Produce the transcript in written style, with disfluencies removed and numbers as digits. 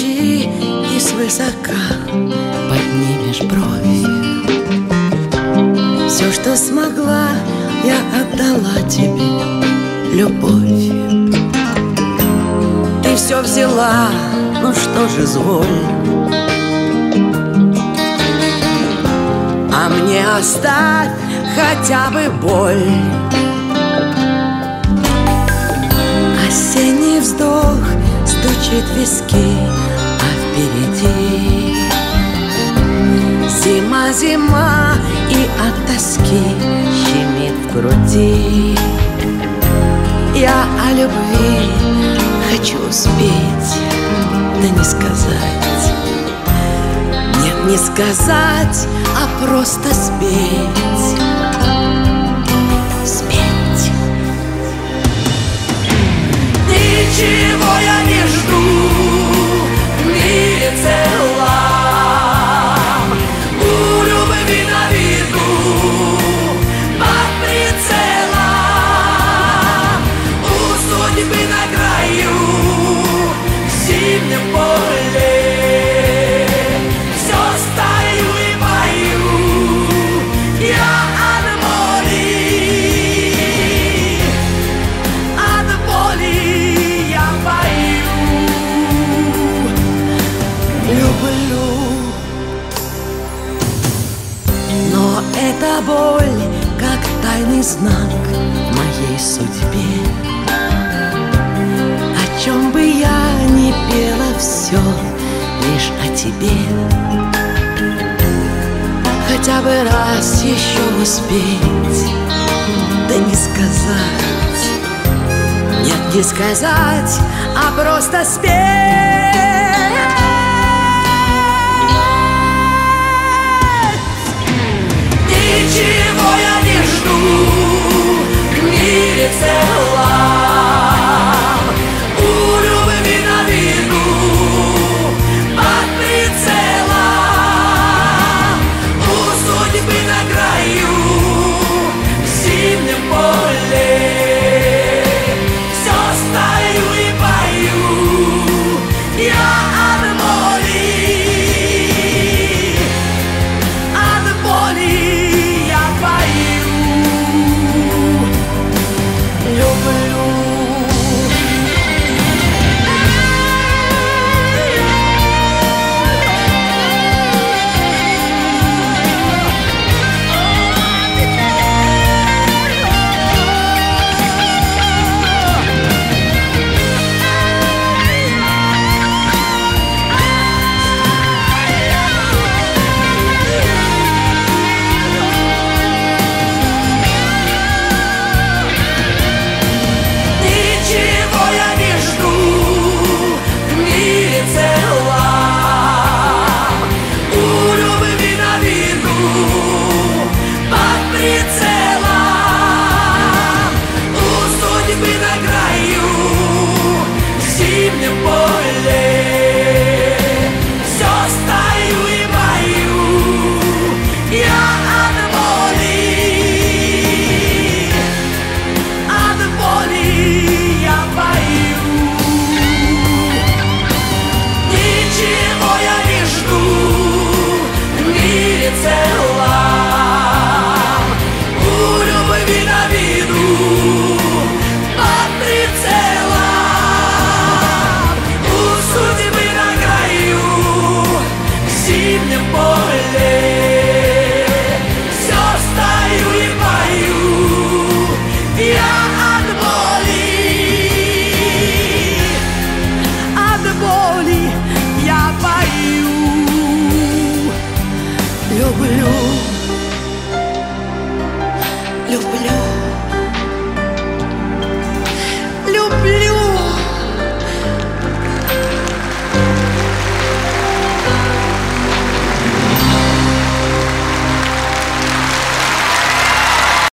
Посмотри и свысока поднимешь бровь. Все, что смогла, я отдала тебе, любовь. Ты все взяла, ну что же, зволь. А мне оставь хотя бы боль. Осенний вздох стучит в виски, а впереди зима, зима, и от тоски щемит в груди. Я о любви хочу успеть, да не сказать. Нет, не сказать, а просто спеть. Спеть. Ничего я не жду в мире целом. У любви на виду, под прицелом. У судьбы на краю, в зимнем поле. Все стою и пою я от боли. От боли я пою. Люблю. Но эта боль, как тайный знак в моей судьбе. О чем бы я ни пела, все лишь о тебе. Хотя бы раз еще успеть, да не сказать. Нет, не сказать, а просто спеть. Ничего я не жду в мире целом. У любви на виду, под прицелом. У судьбы на краю, в зимнем поле. Все стою и пою я от боли. От боли я пою. Люблю. Ничего я не жду в мире целом. У любви на виду, под прицелом. У судьбы на краю, в зимнем поле. Все стою и пою я от боли. От боли я пою. Ничего я не жду в мире целом.